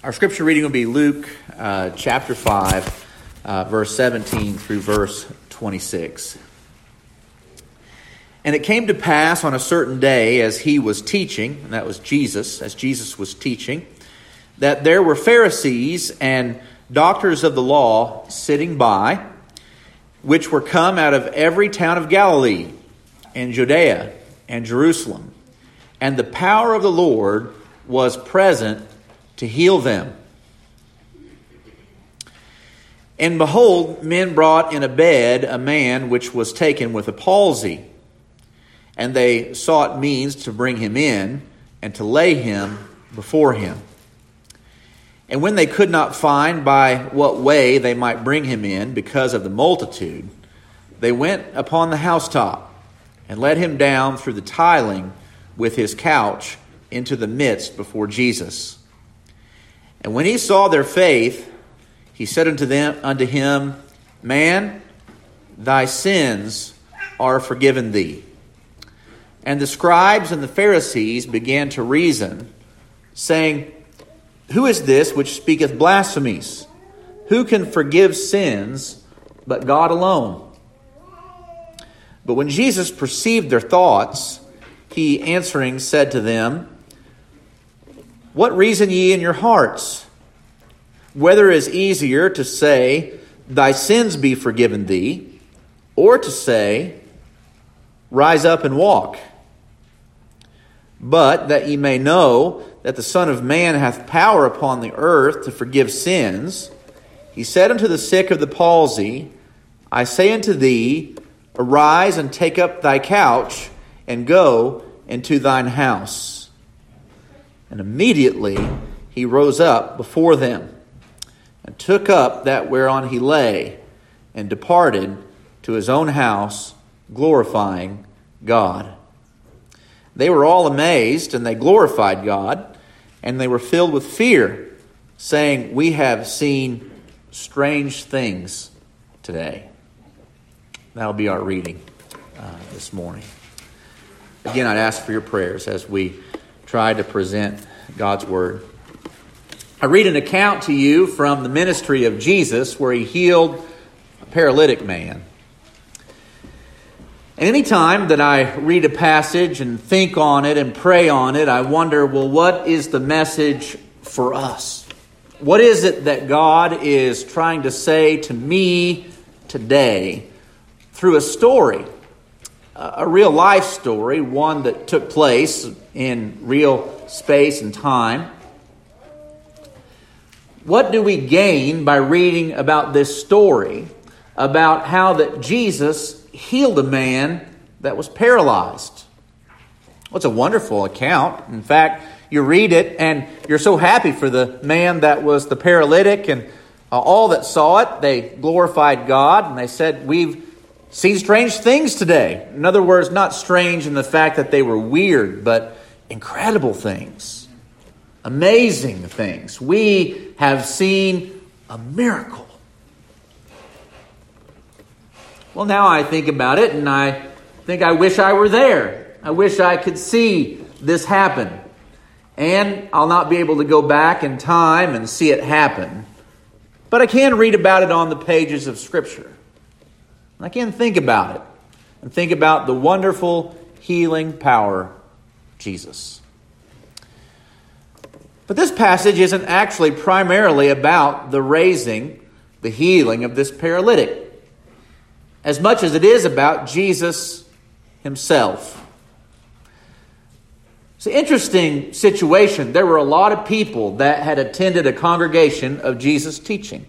Our scripture reading will be Luke chapter 5, verse 17 through verse 26. And it came to pass on a certain day as he was teaching, and that was Jesus, as Jesus was teaching, that there were Pharisees and doctors of the law sitting by, which were come out of every town of Galilee and Judea and Jerusalem. And the power of the Lord was present to heal them. And behold, men brought in a bed a man which was taken with a palsy. And they sought means to bring him in and to lay him before him. And when they could not find by what way they might bring him in because of the multitude, they went upon the housetop and let him down through the tiling with his couch into the midst before Jesus. And when he saw their faith, he said unto him, Man, thy sins are forgiven thee. And the scribes and the Pharisees began to reason, saying, Who is this which speaketh blasphemies? Who can forgive sins but God alone? But when Jesus perceived their thoughts, he answering said to them, What reason ye in your hearts? Whether it is easier to say, Thy sins be forgiven thee, or to say, Rise up and walk. But that ye may know that the Son of Man hath power upon the earth to forgive sins, he said unto the sick of the palsy, I say unto thee, Arise and take up thy couch, and go into thine house. And immediately he rose up before them, and took up that whereon he lay, and departed to his own house, glorifying God. They were all amazed, and they glorified God, and they were filled with fear, saying, We have seen strange things today. That'll be our reading this morning. Again, I'd ask for your prayers as we try to present God's Word. I read an account to you from the ministry of Jesus where he healed a paralytic man. And any time that I read a passage and think on it and pray on it, I wonder, well, what is the message for us? What is it that God is trying to say to me today through a story, a real life story, one that took place in real space and time? What do we gain by reading about this story, about how that Jesus healed a man that was paralyzed? Well, it's a wonderful account. In fact, you read it and you're so happy for the man that was the paralytic, and all that saw it, they glorified God, and they said, We've seen strange things today. In other words, not strange in the fact that they were weird, but incredible things. Amazing things. We have seen a miracle. Well, now I think about it, and I think I wish I were there. I wish I could see this happen. And I'll not be able to go back in time and see it happen. But I can read about it on the pages of Scripture. I can think about it and think about the wonderful healing power of Jesus. But this passage isn't actually primarily about the raising, the healing of this paralytic, as much as it is about Jesus himself. It's an interesting situation. There were a lot of people that had attended a congregation of Jesus' teaching.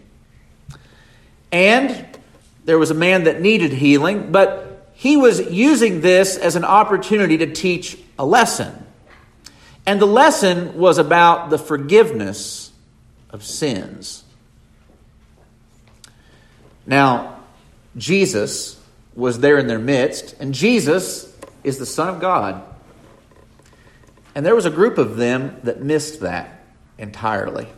And there was a man that needed healing, but he was using this as an opportunity to teach a lesson. And the lesson was about the forgiveness of sins. Now, Jesus was there in their midst, and Jesus is the Son of God. And there was a group of them that missed that entirely.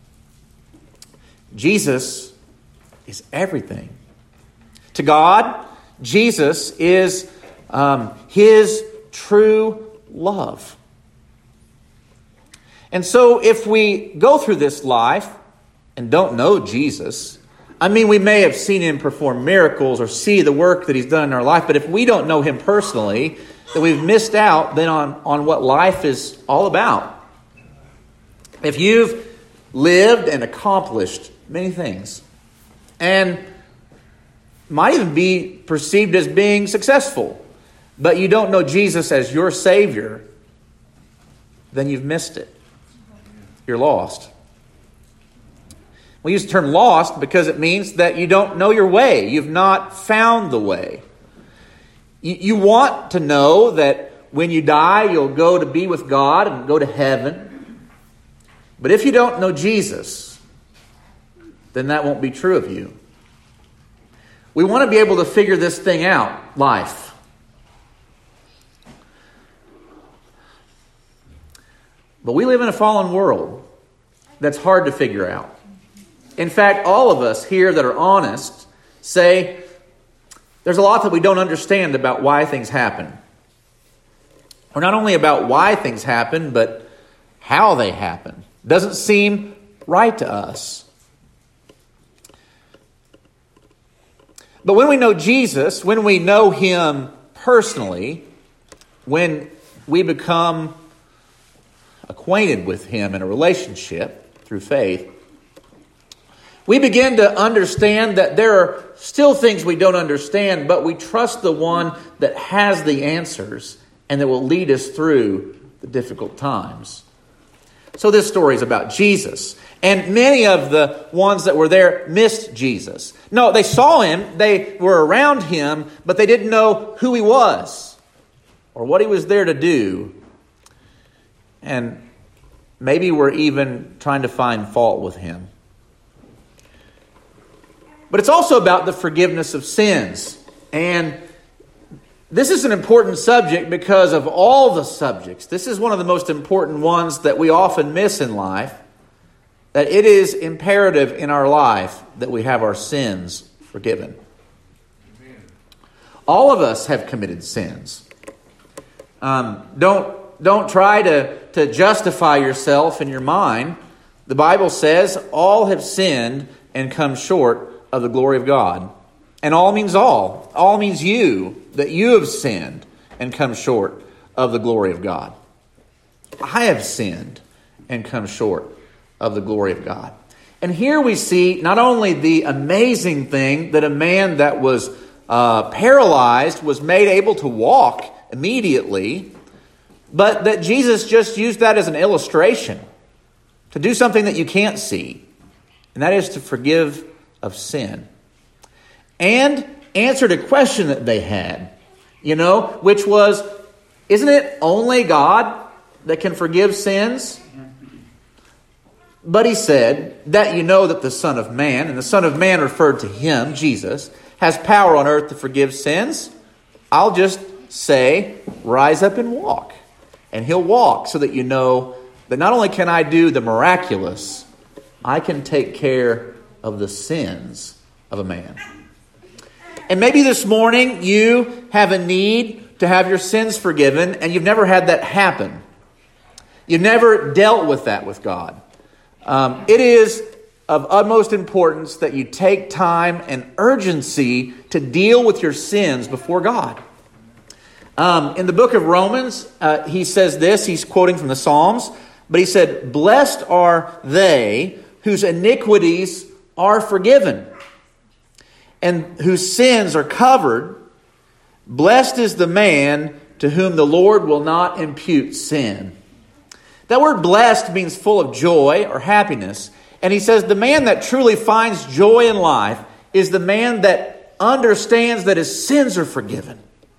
Jesus is everything. To God, Jesus is his true love. And so if we go through this life and don't know Jesus, I mean, we may have seen him perform miracles or see the work that he's done in our life, but if we don't know him personally, then we've missed out then on what life is all about. If you've lived and accomplished many things and might even be perceived as being successful, but you don't know Jesus as your Savior, then you've missed it. You're lost. We use the term lost because it means that you don't know your way. You've not found the way. You want to know that when you die, you'll go to be with God and go to heaven. But if you don't know Jesus, then that won't be true of you. We want to be able to figure this thing out, life. But we live in a fallen world that's hard to figure out. In fact, all of us here that are honest say there's a lot that we don't understand about why things happen. Or not only about why things happen, but how they happen. Doesn't seem right to us. But when we know Jesus, when we know him personally, when we become acquainted with him in a relationship through faith, we begin to understand that there are still things we don't understand, but we trust the one that has the answers and that will lead us through the difficult times. So this story is about Jesus. And many of the ones that were there missed Jesus. No, they saw him, they were around him, but they didn't know who he was or what he was there to do. And maybe we're even trying to find fault with him. But it's also about the forgiveness of sins. And this is an important subject because of all the subjects. This is one of the most important ones that we often miss in life. That it is imperative in our life that we have our sins forgiven. Amen. All of us have committed sins. Don't try to justify yourself in your mind. The Bible says all have sinned and come short of the glory of God. And all means all. All means you, that you have sinned and come short of the glory of God. I have sinned and come short of the glory of God. And here we see not only the amazing thing that a man that was paralyzed was made able to walk immediately, but that Jesus just used that as an illustration to do something that you can't see, and that is to forgive of sin. And answered a question that they had, which was, isn't it only God that can forgive sins? But he said, that you know that the Son of Man, and the Son of Man referred to him, Jesus, has power on earth to forgive sins. I'll just say, rise up and walk. And he'll walk so that you know that not only can I do the miraculous, I can take care of the sins of a man. And maybe this morning you have a need to have your sins forgiven, and you've never had that happen. You've never dealt with that with God. It is of utmost importance that you take time and urgency to deal with your sins before God. In the book of Romans, he says this, he's quoting from the Psalms, but he said, blessed are they whose iniquities are forgiven and whose sins are covered. Blessed is the man to whom the Lord will not impute sin. That word blessed means full of joy or happiness. And he says the man that truly finds joy in life is the man that understands that his sins are forgiven.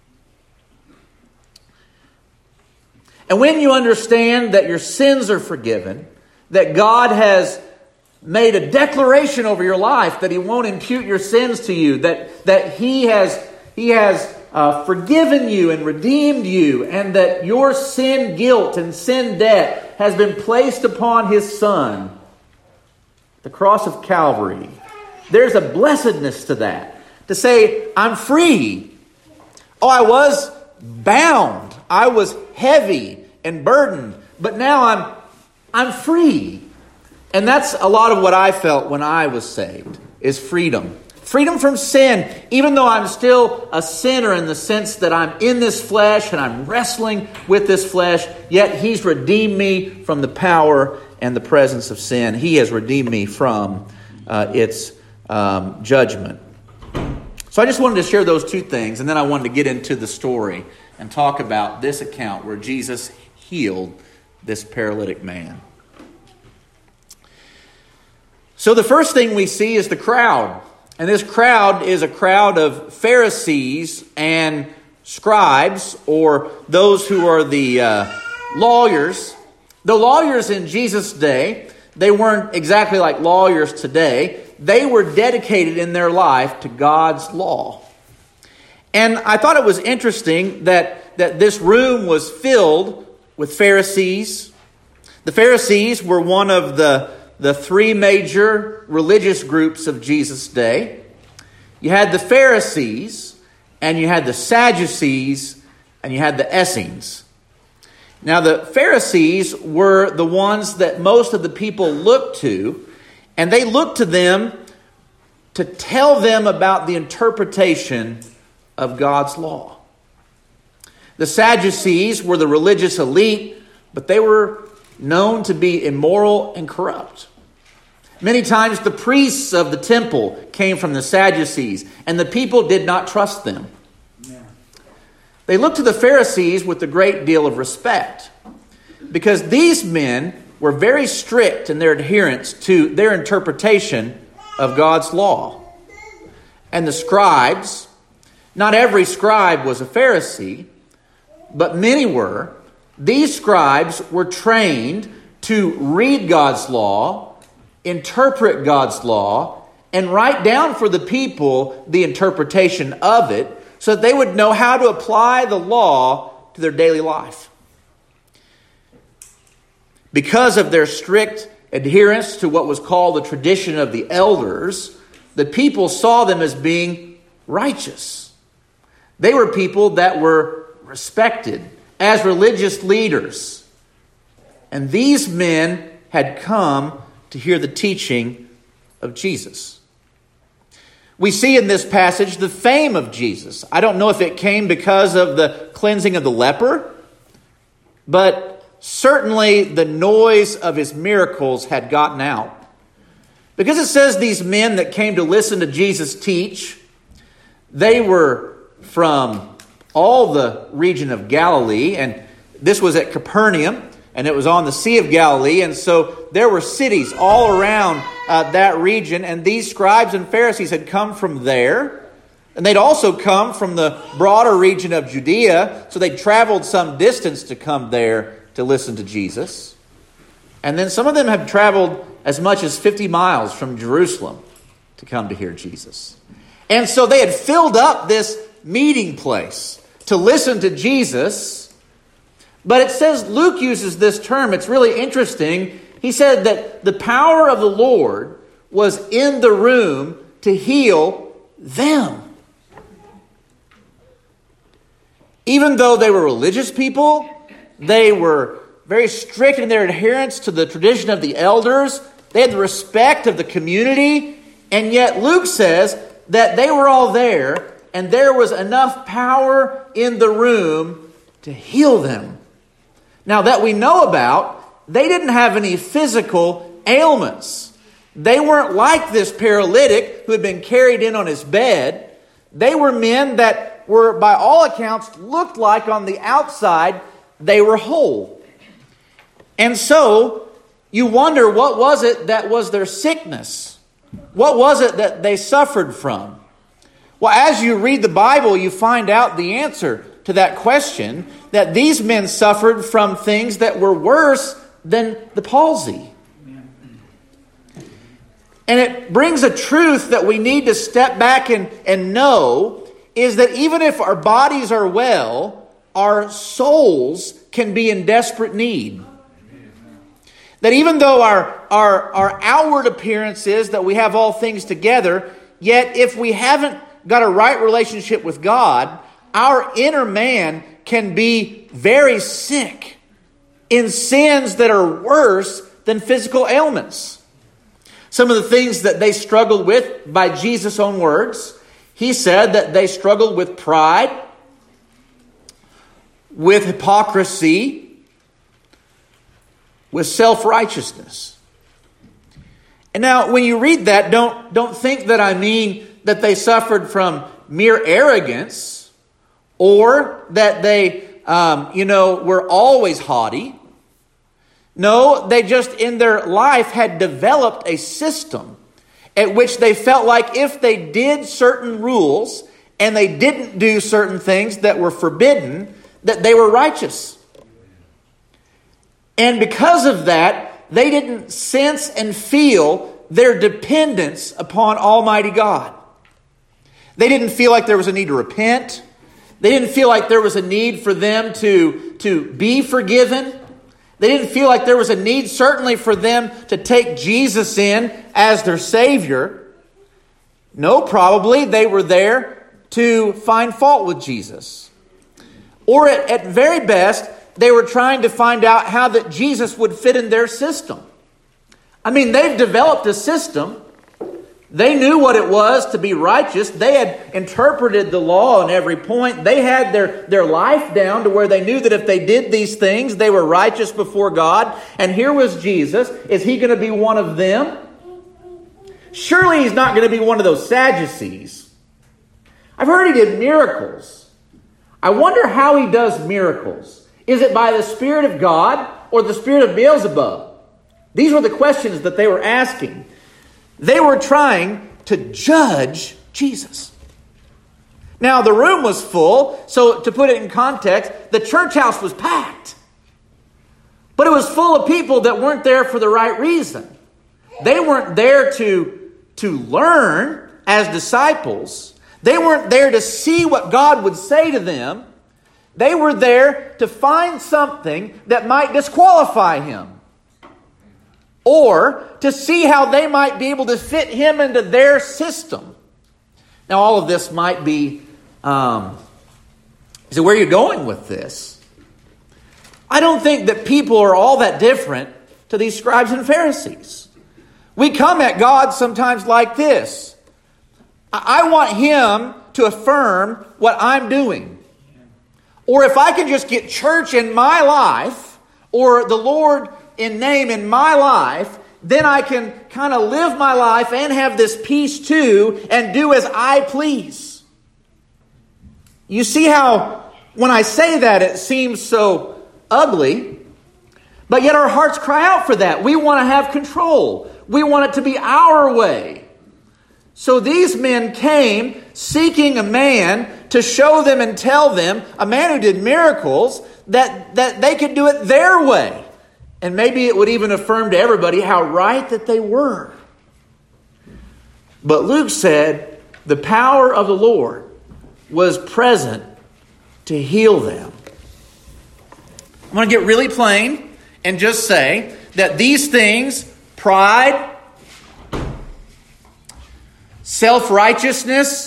And when you understand that your sins are forgiven, that God has made a declaration over your life that he won't impute your sins to you, that he has forgiven you and redeemed you, and that your sin guilt and sin debt has been placed upon his Son, the cross of Calvary. There's a blessedness to that. To say, I'm free. Oh, I was bound. I was heavy and burdened. But now I'm free. And that's a lot of what I felt when I was saved, is freedom. Freedom from sin, even though I'm still a sinner in the sense that I'm in this flesh and I'm wrestling with this flesh, yet He's redeemed me from the power and the presence of sin. He has redeemed me from its judgment. So I just wanted to share those two things, and then I wanted to get into the story and talk about this account where Jesus healed this paralytic man. So the first thing we see is the crowd. And this crowd is a crowd of Pharisees and scribes, or those who are the lawyers. The lawyers in Jesus' day, they weren't exactly like lawyers today. They were dedicated in their life to God's law. And I thought it was interesting that this room was filled with Pharisees. The Pharisees were one of the three major religious groups of Jesus' day. You had the Pharisees, and you had the Sadducees, and you had the Essenes. Now, the Pharisees were the ones that most of the people looked to, and they looked to them to tell them about the interpretation of God's law. The Sadducees were the religious elite, but they were known to be immoral and corrupt. Many times the priests of the temple came from the Sadducees, and the people did not trust them. They looked to the Pharisees with a great deal of respect, because these men were very strict in their adherence to their interpretation of God's law. And the scribes, not every scribe was a Pharisee, but many were. These scribes were trained to read God's law, interpret God's law, and write down for the people the interpretation of it so that they would know how to apply the law to their daily life. Because of their strict adherence to what was called the tradition of the elders, the people saw them as being righteous. They were people that were respected as religious leaders. And these men had come to hear the teaching of Jesus. We see in this passage the fame of Jesus. I don't know if it came because of the cleansing of the leper, but certainly the noise of his miracles had gotten out. Because it says these men that came to listen to Jesus teach, they were from all the region of Galilee, and this was at Capernaum, and it was on the Sea of Galilee, and so there were cities all around that region, and these scribes and Pharisees had come from there, and they'd also come from the broader region of Judea, so they'd traveled some distance to come there to listen to Jesus. And then some of them had traveled as much as 50 miles from Jerusalem to come to hear Jesus. And so they had filled up this meeting place to listen to Jesus. But it says, Luke uses this term, it's really interesting. He said that the power of the Lord was in the room to heal them. Even though they were religious people, they were very strict in their adherence to the tradition of the elders. They had the respect of the community. And yet Luke says that they were all there, and there was enough power in the room to heal them. Now that we know about, they didn't have any physical ailments. They weren't like this paralytic who had been carried in on his bed. They were men that were, by all accounts, looked like on the outside they were whole. And so you wonder, what was it that was their sickness? What was it that they suffered from? Well, as you read the Bible, you find out the answer to that question, that these men suffered from things that were worse than the palsy. And it brings a truth that we need to step back and know, is that even if our bodies are well, our souls can be in desperate need. That even though our outward appearance is that we have all things together, yet if we haven't got a right relationship with God, our inner man can be very sick in sins that are worse than physical ailments. Some of the things that they struggled with, by Jesus' own words, he said that they struggled with pride, with hypocrisy, with self-righteousness. And now, when you read that, don't think that I mean that they suffered from mere arrogance, or that they, were always haughty. No, they just in their life had developed a system at which they felt like if they did certain rules and they didn't do certain things that were forbidden, that they were righteous. And because of that, they didn't sense and feel their dependence upon Almighty God. They didn't feel like there was a need to repent. They didn't feel like there was a need for them to be forgiven. They didn't feel like there was a need, certainly, for them to take Jesus in as their Savior. No, probably they were there to find fault with Jesus. Or at very best, they were trying to find out how that Jesus would fit in their system. I mean, they've developed a system. They knew what it was to be righteous. They had interpreted the law on every point. They had their life down to where they knew that if they did these things, they were righteous before God. And here was Jesus. Is he going to be one of them? Surely he's not going to be one of those Sadducees. I've heard he did miracles. I wonder how he does miracles. Is it by the Spirit of God or the Spirit of Beelzebub? These were the questions that they were asking. They were trying to judge Jesus. Now, the room was full, so to put it in context, the church house was packed. But it was full of people that weren't there for the right reason. They weren't there to learn as disciples. They weren't there to see what God would say to them. They were there to find something that might disqualify him, or to see how they might be able to fit him into their system. Now, all of this might be, so where are you going with this? I don't think that people are all that different to these scribes and Pharisees. We come at God sometimes like this. I want him to affirm what I'm doing. Or if I can just get church in my life, or the Lord in name in my life, then I can kind of live my life and have this peace too, and do as I please. You see how when I say that it seems so ugly, but yet our hearts cry out for that. We want to have control. We want it to be our way. So these men came seeking a man to show them and tell them, a man who did miracles, that they could do it their way. And maybe it would even affirm to everybody how right that they were. But Luke said the power of the Lord was present to heal them. I'm going to get really plain and just say that these things, pride, self-righteousness,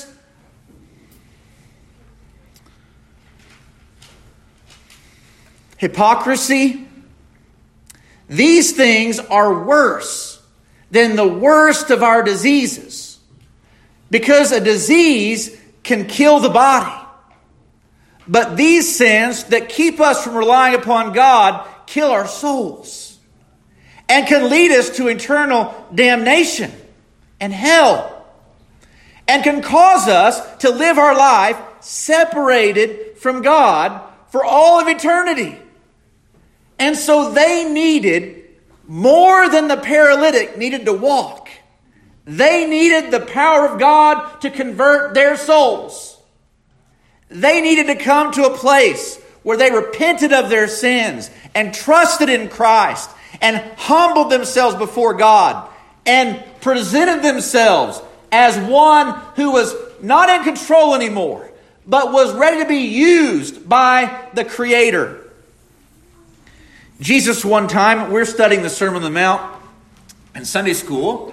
hypocrisy, these things are worse than the worst of our diseases, because a disease can kill the body. But these sins that keep us from relying upon God kill our souls and can lead us to eternal damnation and hell, and can cause us to live our life separated from God for all of eternity. And so they needed more than the paralytic needed to walk. They needed the power of God to convert their souls. They needed to come to a place where they repented of their sins and trusted in Christ and humbled themselves before God and presented themselves as one who was not in control anymore, but was ready to be used by the Creator. Jesus, one time, we're studying the Sermon on the Mount in Sunday school,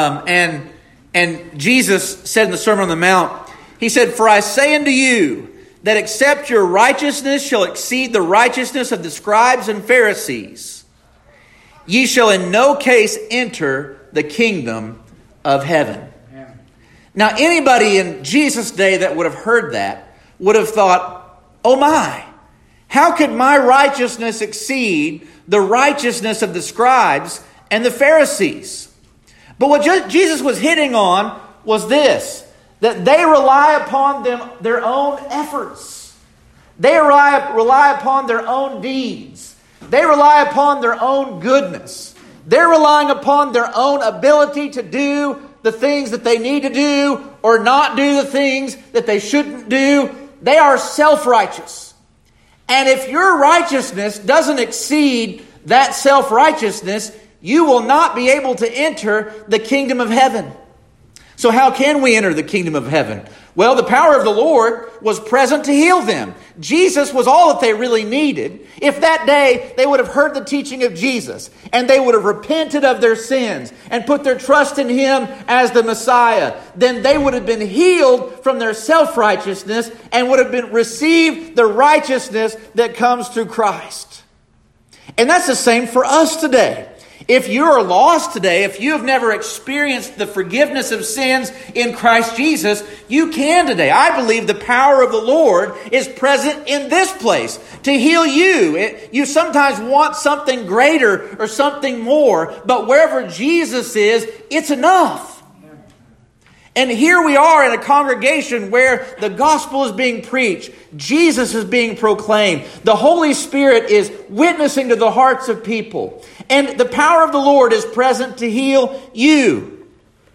and Jesus said in the Sermon on the Mount, he said, "For I say unto you, that except your righteousness shall exceed the righteousness of the scribes and Pharisees, ye shall in no case enter the kingdom of heaven. Now, anybody in Jesus' day that would have heard that would have thought, oh my, how could my righteousness exceed the righteousness of the scribes and the Pharisees? But what Jesus was hitting on was this, that they rely upon their own efforts. They rely upon their own deeds. They rely upon their own goodness. They're relying upon their own ability to do the things that they need to do or not do the things that they shouldn't do. They are self-righteous. And if your righteousness doesn't exceed that self-righteousness, you will not be able to enter the kingdom of heaven. So how can we enter the kingdom of heaven? Well, the power of the Lord was present to heal them. Jesus was all that they really needed. If that day they would have heard the teaching of Jesus and they would have repented of their sins and put their trust in Him as the Messiah, then they would have been healed from their self-righteousness and would have received the righteousness that comes through Christ. And that's the same for us today. If you are lost today, if you have never experienced the forgiveness of sins in Christ Jesus, you can today. I believe the power of the Lord is present in this place to heal you. You sometimes want something greater or something more, but wherever Jesus is, it's enough. And here we are in a congregation where the gospel is being preached. Jesus is being proclaimed. The Holy Spirit is witnessing to the hearts of people. And the power of the Lord is present to heal you.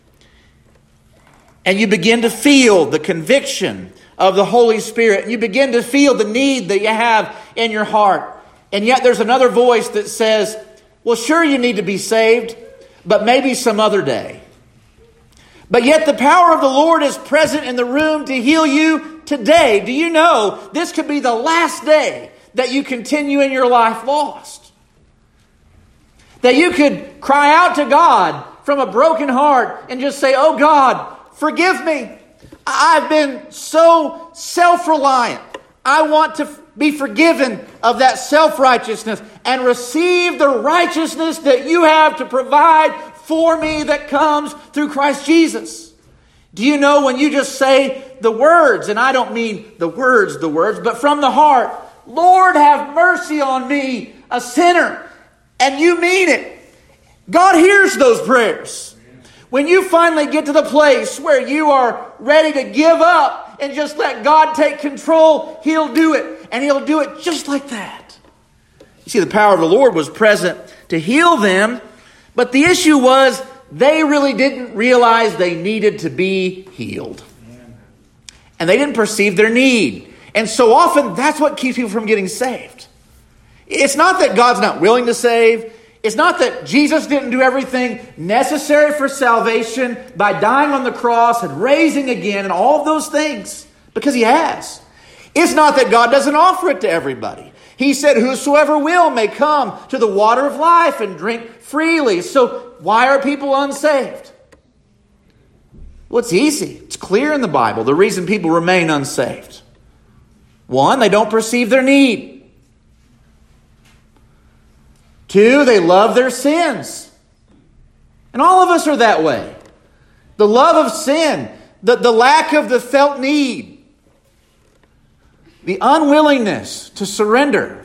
And you begin to feel the conviction of the Holy Spirit. And you begin to feel the need that you have in your heart. And yet there's another voice that says, well, sure, you need to be saved, but maybe some other day. But yet the power of the Lord is present in the room to heal you today. Do you know this could be the last day that you continue in your life lost? That you could cry out to God from a broken heart and just say, oh God, forgive me. I've been so self-reliant. I want to be forgiven of that self-righteousness and receive the righteousness that you have to provide for me that comes through Christ Jesus. Do you know when you just say the words, and I don't mean the words, but from the heart, Lord, have mercy on me, a sinner, and you mean it, God hears those prayers. When you finally get to the place where you are ready to give up and just let God take control, He'll do it, and He'll do it just like that. You see, the power of the Lord was present to heal them, but the issue was they really didn't realize they needed to be healed. And they didn't perceive their need. And so often that's what keeps people from getting saved. It's not that God's not willing to save. It's not that Jesus didn't do everything necessary for salvation by dying on the cross and raising again and all of those things, because He has. It's not that God doesn't offer it to everybody. He said, whosoever will may come to the water of life and drink freely. So why are people unsaved? Well, it's easy. It's clear in the Bible the reason people remain unsaved. One, they don't perceive their need. Two, they love their sins. And all of us are that way. The love of sin, the lack of the felt need, the unwillingness to surrender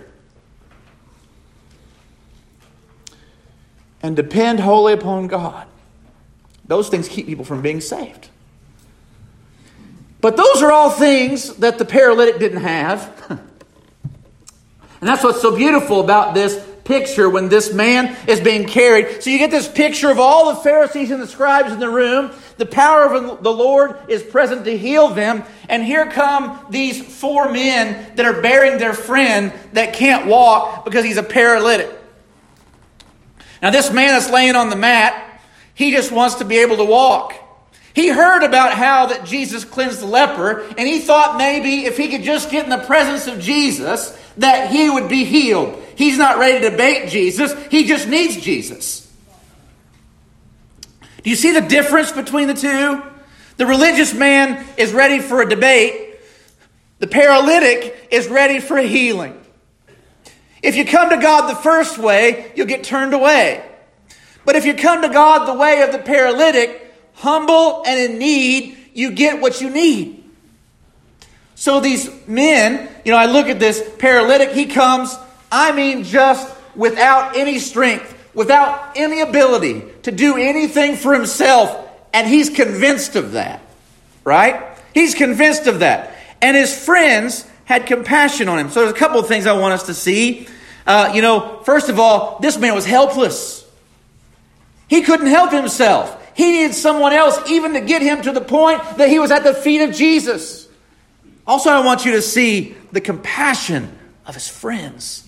and depend wholly upon God. Those things keep people from being saved. But those are all things that the paralytic didn't have. And that's what's so beautiful about this picture when this man is being carried. So you get this picture of all the Pharisees and the scribes in the room. The power of the Lord is present to heal them. And here come these four men that are bearing their friend that can't walk because he's a paralytic. Now this man that's laying on the mat, he just wants to be able to walk. He heard about how that Jesus cleansed the leper, and he thought maybe if he could just get in the presence of Jesus, that he would be healed. He's not ready to debate Jesus. He just needs Jesus. Do you see the difference between the two? The religious man is ready for a debate. The paralytic is ready for healing. If you come to God the first way, you'll get turned away. But if you come to God the way of the paralytic, humble and in need, you get what you need. So these men, I look at this paralytic, he comes, just without any strength, without any ability to do anything for himself, and he's convinced of that, right? He's convinced of that. And his friends had compassion on him. So there's a couple of things I want us to see. First of all, this man was helpless. He couldn't help himself. He needed someone else even to get him to the point that he was at the feet of Jesus. Also, I want you to see the compassion of his friends.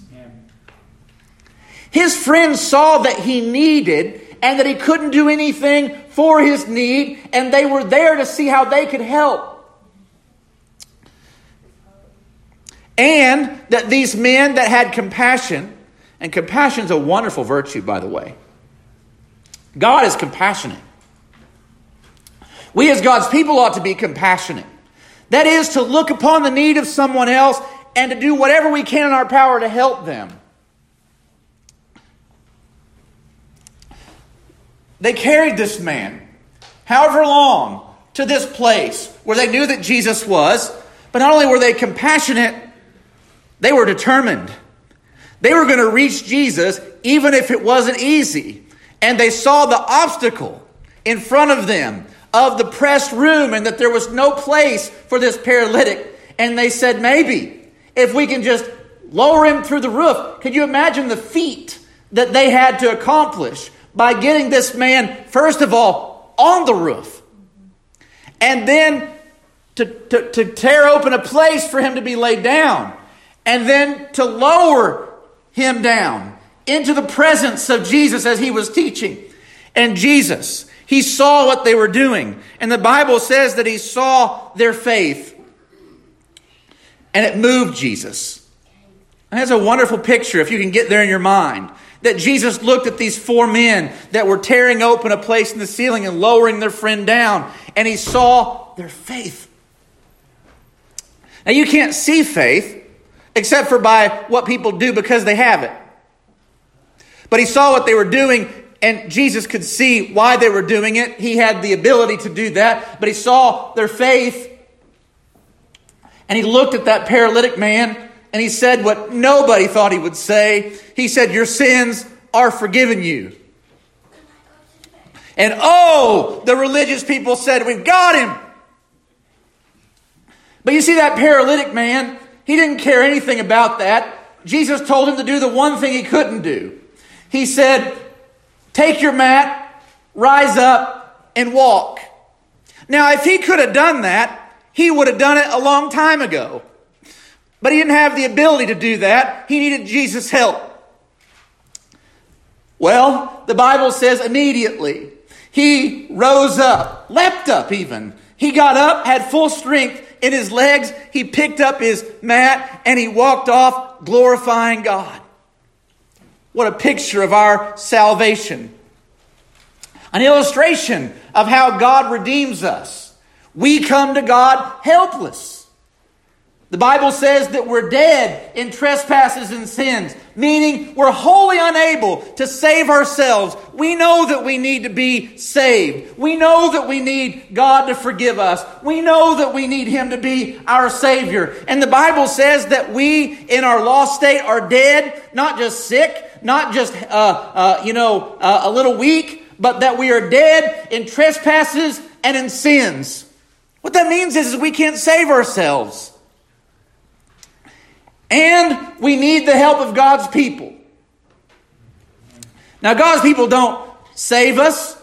His friends saw that he needed and that he couldn't do anything for his need, and they were there to see how they could help. And that these men that had compassion, and compassion is a wonderful virtue, by the way. God is compassionate. We as God's people ought to be compassionate. That is to look upon the need of someone else and to do whatever we can in our power to help them. They carried this man, however long, to this place where they knew that Jesus was. But not only were they compassionate, they were determined. They were going to reach Jesus even if it wasn't easy. And they saw the obstacle in front of them of the pressed room and that there was no place for this paralytic. And they said, maybe if we can just lower him through the roof. Could you imagine the feat that they had to accomplish by getting this man, first of all, on the roof, and then to tear open a place for him to be laid down, and then to lower him down into the presence of Jesus as he was teaching. And Jesus, he saw what they were doing. And the Bible says that he saw their faith. And it moved Jesus. And that's a wonderful picture if you can get there in your mind. That Jesus looked at these four men that were tearing open a place in the ceiling and lowering their friend down. And he saw their faith. Now you can't see faith except for by what people do because they have it. But he saw what they were doing, and Jesus could see why they were doing it. He had the ability to do that, but he saw their faith. And he looked at that paralytic man, and he said what nobody thought he would say. He said, your sins are forgiven you. And the religious people said, we've got him. But you see that paralytic man, he didn't care anything about that. Jesus told him to do the one thing he couldn't do. He said, take your mat, rise up, and walk. Now, if he could have done that, he would have done it a long time ago. But he didn't have the ability to do that. He needed Jesus' help. Well, the Bible says immediately he rose up, leapt up even. He got up, had full strength in his legs. He picked up his mat and he walked off glorifying God. What a picture of our salvation. An illustration of how God redeems us. We come to God helpless. The Bible says that we're dead in trespasses and sins, meaning we're wholly unable to save ourselves. We know that we need to be saved. We know that we need God to forgive us. We know that we need Him to be our Savior. And the Bible says that we, in our lost state, are dead, not just sick, not just a little weak, but that we are dead in trespasses and in sins. What that means is we can't save ourselves. And we need the help of God's people. Now, God's people don't save us.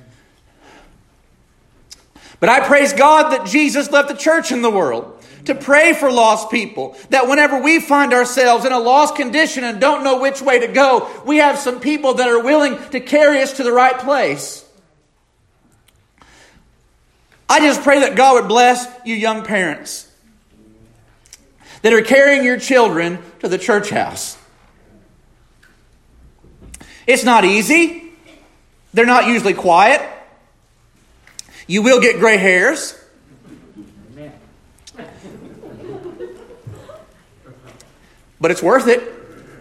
But I praise God that Jesus left the church in the world to pray for lost people. That whenever we find ourselves in a lost condition and don't know which way to go, we have some people that are willing to carry us to the right place. I just pray that God would bless you young parents that are carrying your children to the church house. It's not easy. They're not usually quiet. You will get gray hairs. but it's worth it.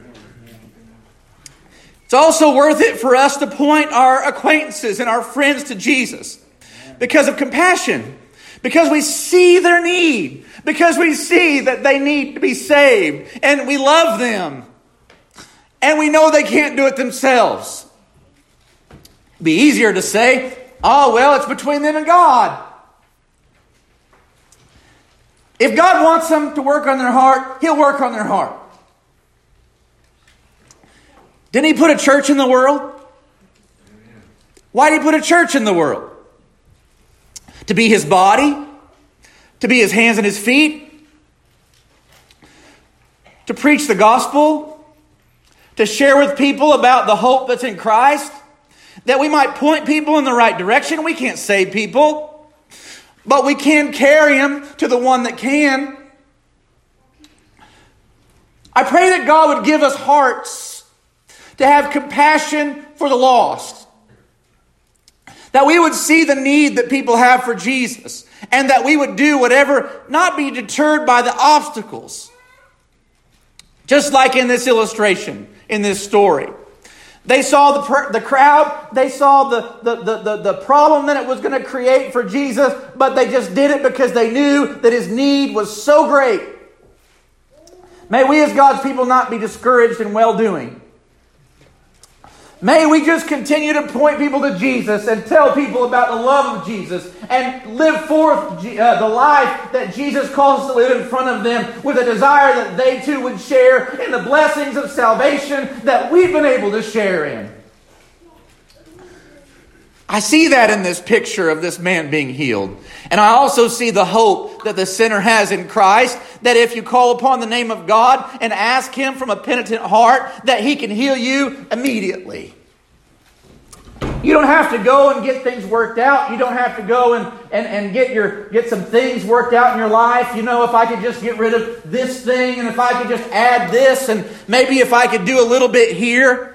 It's also worth it for us to point our acquaintances and our friends to Jesus because of compassion, because we see their need, because we see that they need to be saved, and we love them, and we know they can't do it themselves. It'd be easier to say, oh, well, it's between them and God. If God wants them to work on their heart, He'll work on their heart. Didn't He put a church in the world? Why did He put a church in the world? To be His body? To be His hands and His feet? To preach the gospel? To share with people about the hope that's in Christ? That we might point people in the right direction. We can't save people, but we can carry them to the one that can. I pray that God would give us hearts to have compassion for the lost. That we would see the need that people have for Jesus. And that we would do whatever, not be deterred by the obstacles. Just like in this illustration, in this story. They saw the crowd. They saw the problem that it was going to create for Jesus. But they just did it because they knew that His need was so great. May we as God's people not be discouraged in well-doing. May we just continue to point people to Jesus and tell people about the love of Jesus and live forth the life that Jesus calls us to live in front of them with a desire that they too would share in the blessings of salvation that we've been able to share in. I see that in this picture of this man being healed. And I also see the hope that the sinner has in Christ, that if you call upon the name of God and ask Him from a penitent heart, that He can heal you immediately. You don't have to go and get things worked out. You don't have to go and get some things worked out in your life. You know, if I could just get rid of this thing, and if I could just add this, and maybe if I could do a little bit here.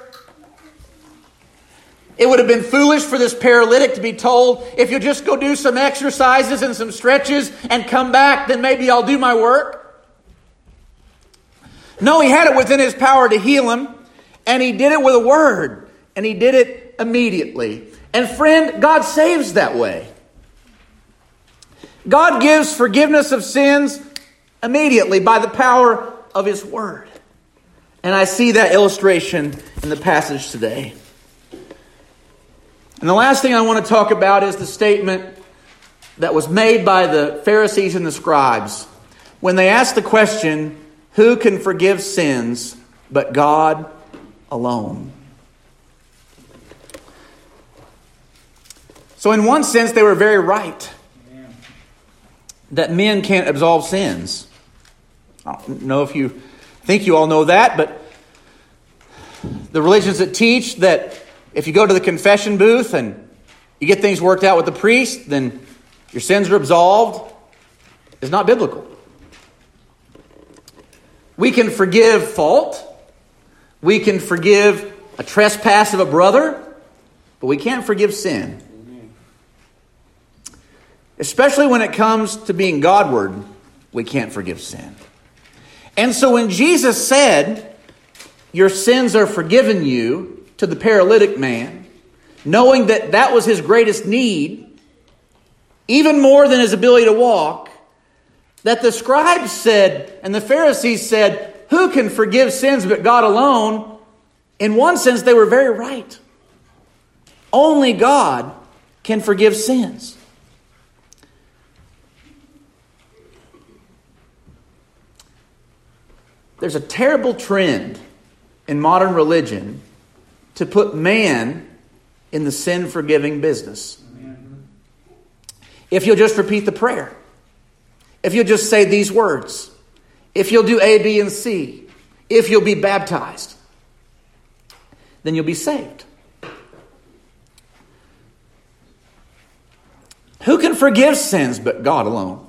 It would have been foolish for this paralytic to be told, if you'll just go do some exercises and some stretches and come back, then maybe I'll do my work. No, He had it within His power to heal him, and He did it with a word, and He did it immediately. And friend, God saves that way. God gives forgiveness of sins immediately by the power of His word. And I see that illustration in the passage today. And the last thing I want to talk about is the statement that was made by the Pharisees and the scribes when they asked the question, who can forgive sins but God alone? So in one sense, they were very right that men can't absolve sins. I don't know if you think you all know that, but the religions that teach that if you go to the confession booth and you get things worked out with the priest, then your sins are absolved, is not biblical. We can forgive fault. We can forgive a trespass of a brother, but we can't forgive sin. Especially when it comes to being Godward, we can't forgive sin. And so when Jesus said, your sins are forgiven you, to the paralytic man, knowing that that was his greatest need, even more than his ability to walk, that the scribes said and the Pharisees said, who can forgive sins but God alone? In one sense, they were very right. Only God can forgive sins. There's a terrible trend in modern religion to put man in the sin-forgiving business. If you'll just repeat the prayer, if you'll just say these words, if you'll do A, B, and C, if you'll be baptized, then you'll be saved. Who can forgive sins but God alone?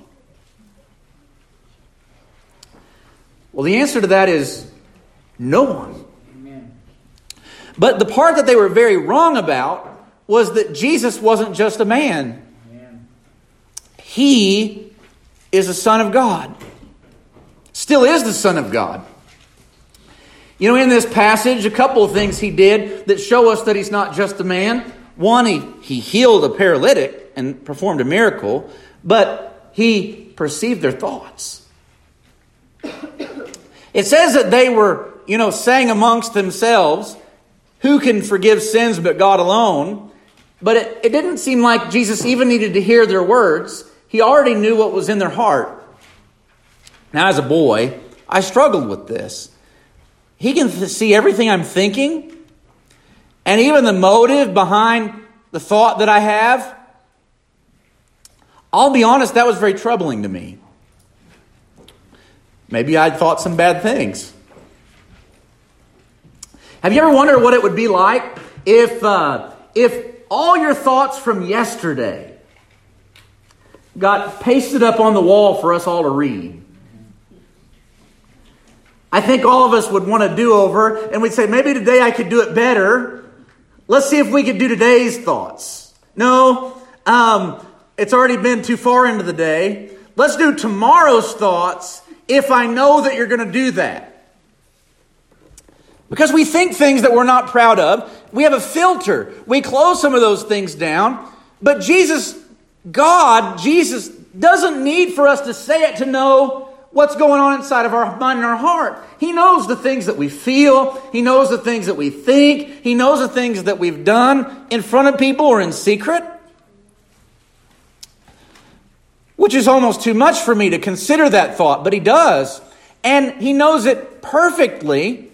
Well, the answer to that is no one. But the part that they were very wrong about was that Jesus wasn't just a man. He is the Son of God. Still is the Son of God. You know, in this passage, a couple of things he did that show us that he's not just a man. One, he healed a paralytic and performed a miracle, but he perceived their thoughts. It says that they were, saying amongst themselves, who can forgive sins but God alone? But it didn't seem like Jesus even needed to hear their words. He already knew what was in their heart. Now, as a boy, I struggled with this. He can see everything I'm thinking, and even the motive behind the thought that I have. I'll be honest, that was very troubling to me. Maybe I'd thought some bad things. Have you ever wondered what it would be like if all your thoughts from yesterday got pasted up on the wall for us all to read? I think all of us would want a do-over, and we'd say, maybe today I could do it better. Let's see if we could do today's thoughts. No, it's already been too far into the day. Let's do tomorrow's thoughts if I know that you're going to do that. Because we think things that we're not proud of. We have a filter. We close some of those things down. But Jesus doesn't need for us to say it to know what's going on inside of our mind and our heart. He knows the things that we feel. He knows the things that we think. He knows the things that we've done in front of people or in secret. Which is almost too much for me to consider that thought, but he does. And he knows it perfectly.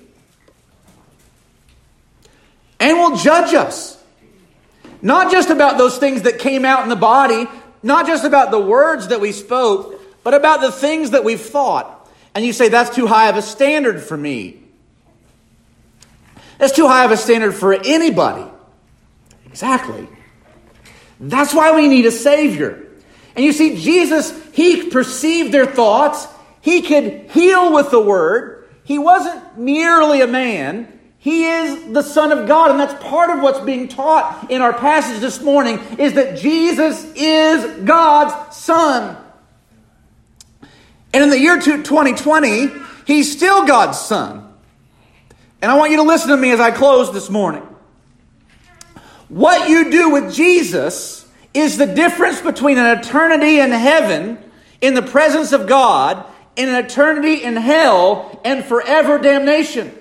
And will judge us. Not just about those things that came out in the body, not just about the words that we spoke, but about the things that we've thought. And you say, that's too high of a standard for me. That's too high of a standard for anybody. Exactly. That's why we need a Savior. And you see, Jesus, he perceived their thoughts. He could heal with the word. He wasn't merely a man. He is the Son of God. And that's part of what's being taught in our passage this morning, is that Jesus is God's Son. And in the year 2020, he's still God's Son. And I want you to listen to me as I close this morning. What you do with Jesus is the difference between an eternity in heaven, in the presence of God, and an eternity in hell and forever damnation.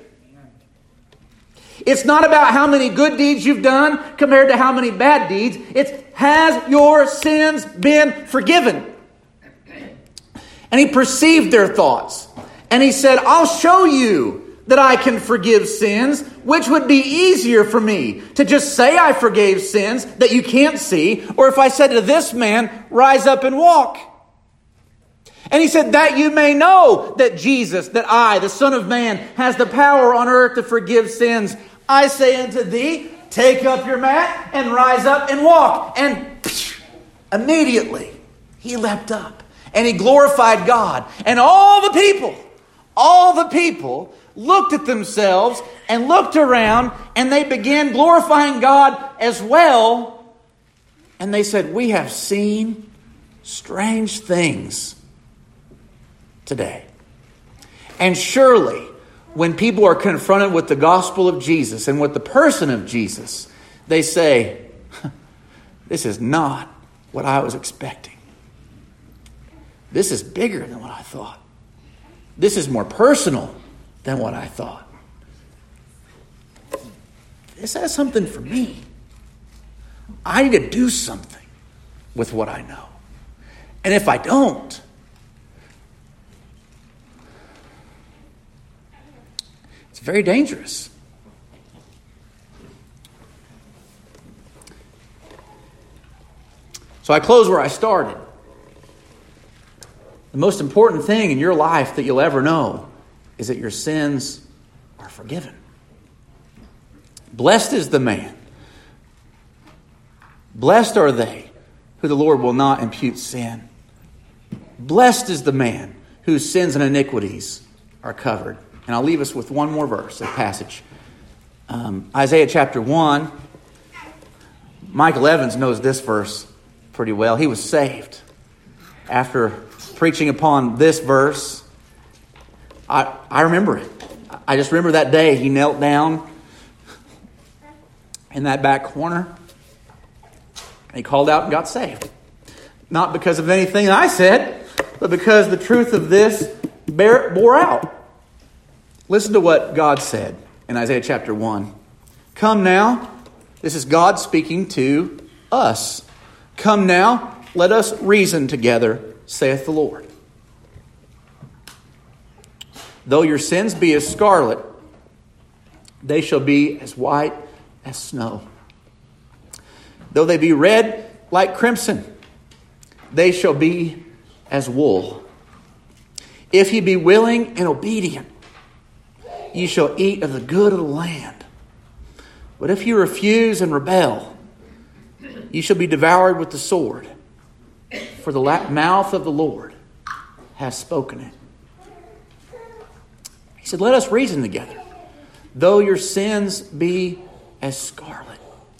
It's not about how many good deeds you've done compared to how many bad deeds. It's, has your sins been forgiven? And he perceived their thoughts. And he said, I'll show you that I can forgive sins, which would be easier for me to just say I forgave sins that you can't see, or if I said to this man, rise up and walk. And he said, that you may know that Jesus, that I, the Son of Man, has the power on earth to forgive sins. I say unto thee, take up your mat and rise up and walk. And immediately he leapt up and he glorified God. And all the people looked at themselves and looked around, and they began glorifying God as well. And they said, we have seen strange things today. And surely, when people are confronted with the gospel of Jesus and with the person of Jesus, they say, this is not what I was expecting. This is bigger than what I thought. This is more personal than what I thought. This has something for me. I need to do something with what I know. And if I don't, it's very dangerous. So I close where I started. The most important thing in your life that you'll ever know is that your sins are forgiven. Blessed is the man. Blessed are they who the Lord will not impute sin. Blessed is the man whose sins and iniquities are covered. And I'll leave us with one more verse, a passage. Isaiah chapter 1. Michael Evans knows this verse pretty well. He was saved after preaching upon this verse. I remember it. I just remember that day he knelt down in that back corner. And he called out and got saved. Not because of anything I said, but because the truth of this bore out. Listen to what God said in Isaiah chapter 1. Come now, this is God speaking to us. Come now, let us reason together, saith the Lord. Though your sins be as scarlet, they shall be as white as snow. Though they be red like crimson, they shall be as wool. If ye be willing and obedient, ye shall eat of the good of the land. But if you refuse and rebel, ye shall be devoured with the sword. For the mouth of the Lord has spoken it. He said, let us reason together. Though your sins be as scarlet,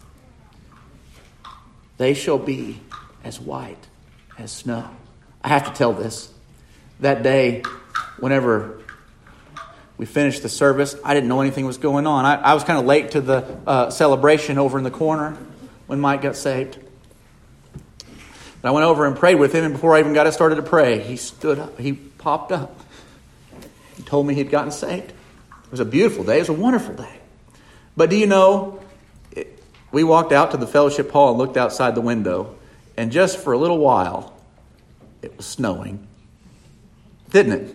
they shall be as white as snow. I have to tell this. That day, whenever we finished the service, I didn't know anything was going on. I was kind of late to the celebration over in the corner when Mike got saved. And I went over and prayed with him, and before I even got started to pray, he stood up. He popped up. He told me he'd gotten saved. It was a beautiful day. It was a wonderful day. But do you know, we walked out to the fellowship hall and looked outside the window, and just for a little while, it was snowing. Didn't it?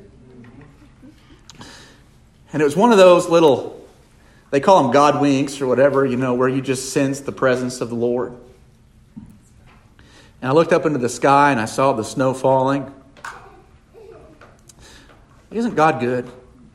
And it was one of those little, they call them God winks or whatever, where you just sense the presence of the Lord. And I looked up into the sky and I saw the snow falling. Isn't God good?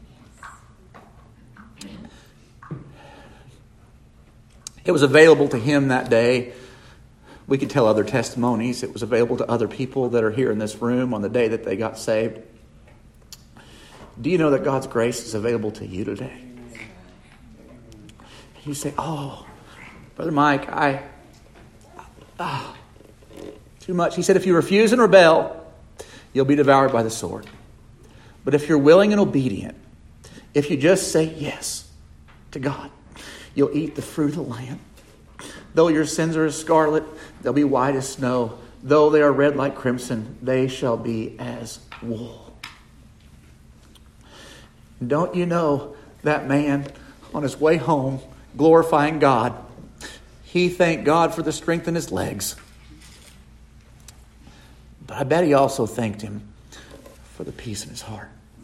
It was available to him that day. We could tell other testimonies. It was available to other people that are here in this room on the day that they got saved. Do you know that God's grace is available to you today? You say, oh, Brother Mike, too much. He said, if you refuse and rebel, you'll be devoured by the sword. But if you're willing and obedient, if you just say yes to God, you'll eat the fruit of the land. Though your sins are as scarlet, they'll be white as snow. Though they are red like crimson, they shall be as wool. Don't you know that man on his way home, glorifying God, he thanked God for the strength in his legs. But I bet he also thanked him for the peace in his heart.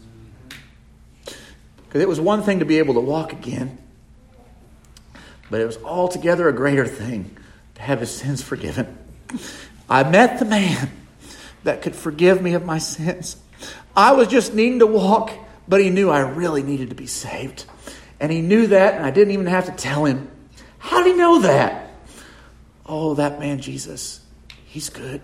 Because it was one thing to be able to walk again, but it was altogether a greater thing to have his sins forgiven. I met the man that could forgive me of my sins. I was just needing to walk, but he knew I really needed to be saved. And he knew that, and I didn't even have to tell him. How did he know that? Oh, that man Jesus, he's good.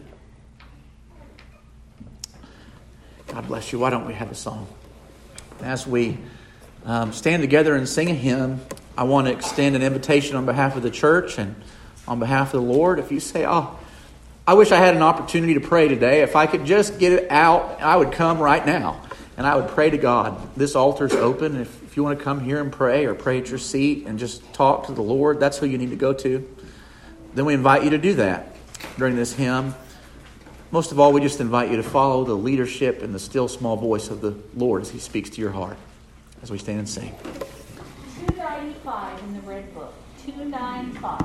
God bless you. Why don't we have a song? As we stand together and sing a hymn, I want to extend an invitation on behalf of the church and on behalf of the Lord. If you say, oh, I wish I had an opportunity to pray today. If I could just get it out, I would come right now and I would pray to God. This altar's open. If you want to come here and pray or pray at your seat and just talk to the Lord, that's who you need to go to. Then we invite you to do that during this hymn. Most of all, we just invite you to follow the leadership and the still small voice of the Lord as he speaks to your heart as we stand and sing. 295 in the Red Book. 295.